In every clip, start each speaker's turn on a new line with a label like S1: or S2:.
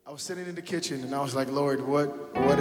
S1: I was sitting in the kitchen and I was like, Lord, what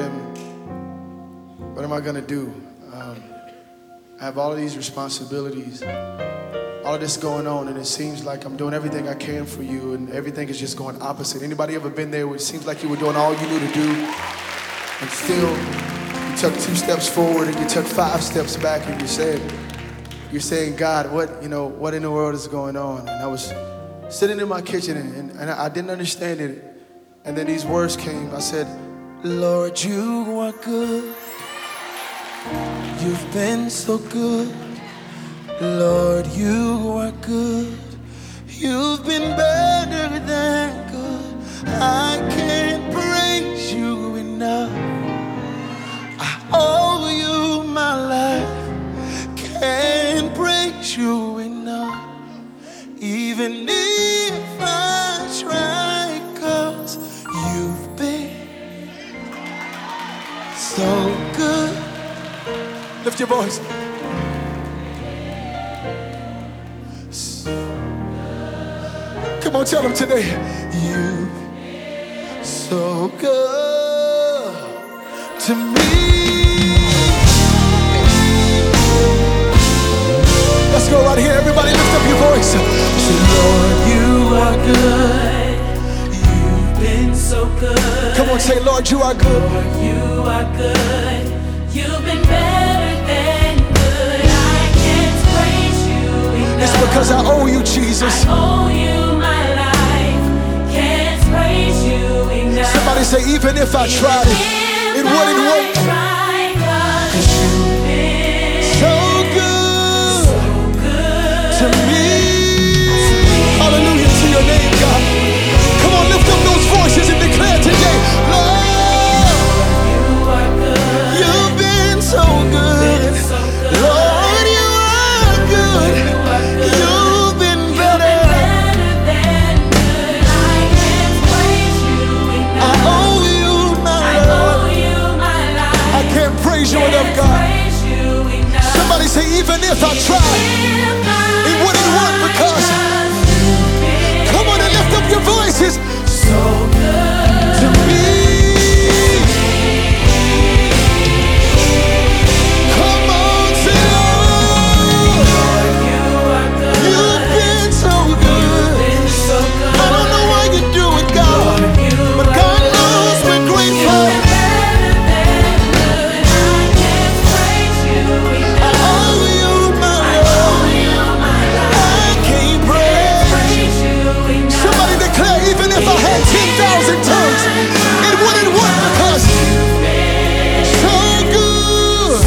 S1: am I gonna do? I have all of these responsibilities, all of this going on, and it seems like I'm doing everything I can for you, and everything is just going opposite. Anybody ever been there where it seems like you were doing all you knew to do, and still you took 2 steps forward and you took 5 steps back, and you're saying, God, what in the world is going on? And I was sitting in my kitchen and I didn't understand it. And then these words came. I said, Lord, you are good. You've been so good. Lord, you are good. You've been better than good. I can't praise you enough. I owe you my life. Can't praise you enough. Even if I try, 'cause you've been so good. Lift your voice. Come on, tell them today. You've been so good to me. Let's go right here. Everybody lift up your voice. Say, Lord, you are good. You've been so good. Come on, say, Lord, you are good. Lord, you are good. You've been better than good. I can't praise you enough. It's because I owe you, Jesus. I owe you my life. Can't praise you enough. Somebody say, even if I tried it, it wouldn't work. 'Cause you've been so good, so good to me. Hallelujah to your name, God. Come on, lift up those voices and declare today, Lord, you are good. You've been so good. Lord, you are good. You've been better than good. I can't praise you enough. I owe you my life. I can't praise you enough, God. Somebody say, even if I tried, it wouldn't work because. Come on and lift up your voices. So good to me. Come on, say, Lord, you are good. You've been so good. I don't know why you do it, God, but God knows we're grateful. I owe you my life. I can't praise. Somebody declare, even if I had 10,000 tongues, it wouldn't work because so good.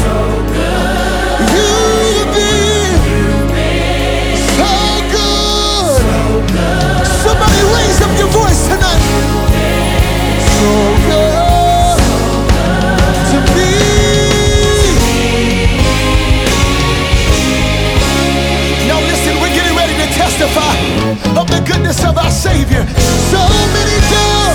S1: You've been so good. Somebody raise up your voice tonight. So good to me. Now listen, we're getting ready to testify of the goodness of our Savior. So many doors,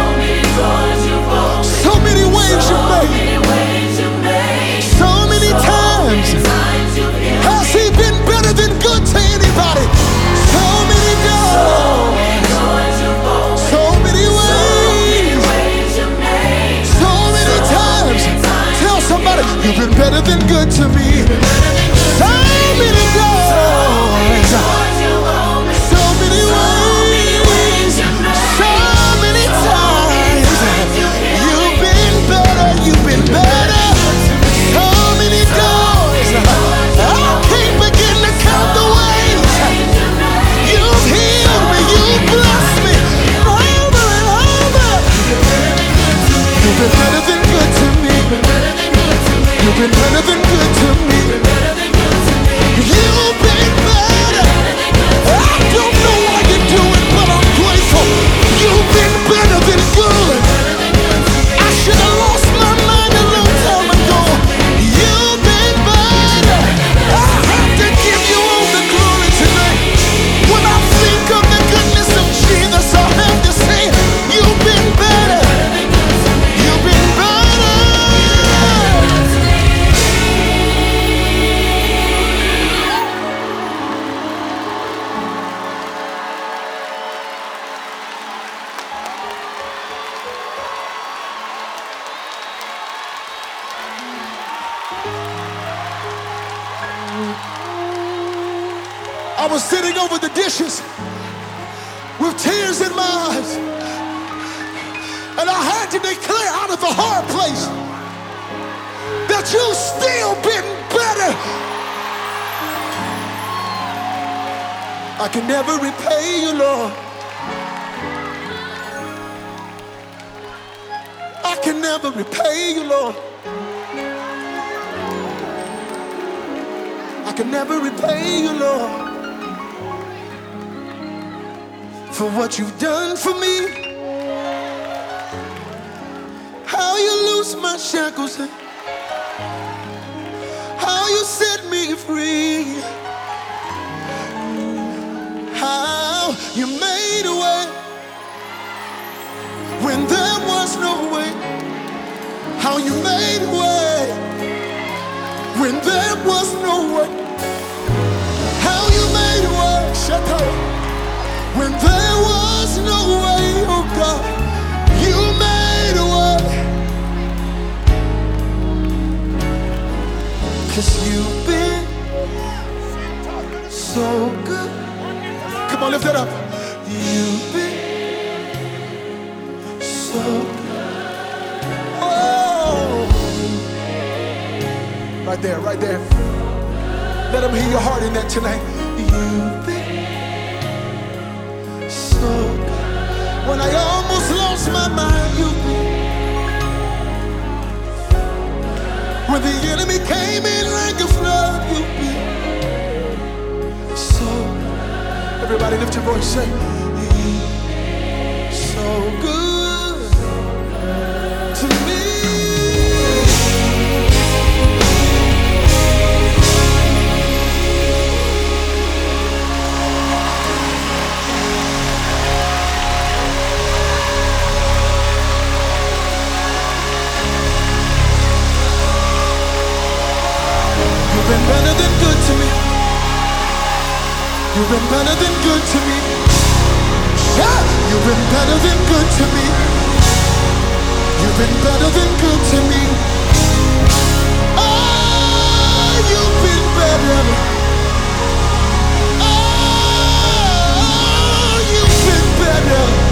S1: so many ways you made, so many times. Has He been better than good to anybody? So many doors, so many ways, so many times. Tell somebody, you've been better than good to me. So many doors, so many ways, so many times. You've been better, you've been better. So many doors, I can't begin to count the ways. You've healed me, you've blessed me over and over. You've been better than good to me. You've been better than good to me. You've been better. I don't know why you do it, but I'm grateful. You've been better than good. I should have lost my mind a long time ago. You've been better. I have to give you all the glory tonight. When I think of the goodness of Jesus, I have to say, you've been better. You've been better. was sitting over the dishes with tears in my eyes, and I had to declare out of the hard place that you've still been better. I can never repay you, Lord. I can never repay you, Lord. I can never repay you, Lord, for what you've done for me. How you loose my shackles and how you set me free. How you made a way when there was no way. How you made a way when there was no way. How you made a way, when there was no way, oh God. You made a way. 'Cause you've been so good. Come on, lift it up. You've been so good. Oh, right there, right there. Let them hear your heart in that tonight. You've been so good. When I almost lost my mind, you've been. When the enemy came in like a flood, you've been so good. Everybody lift your voice, say, so good to me. You've been better than good to me. You've been better than good to me. Yeah, you've been better than good to me. You've been better than good to me. Oh, you've been better. Oh, you've been better.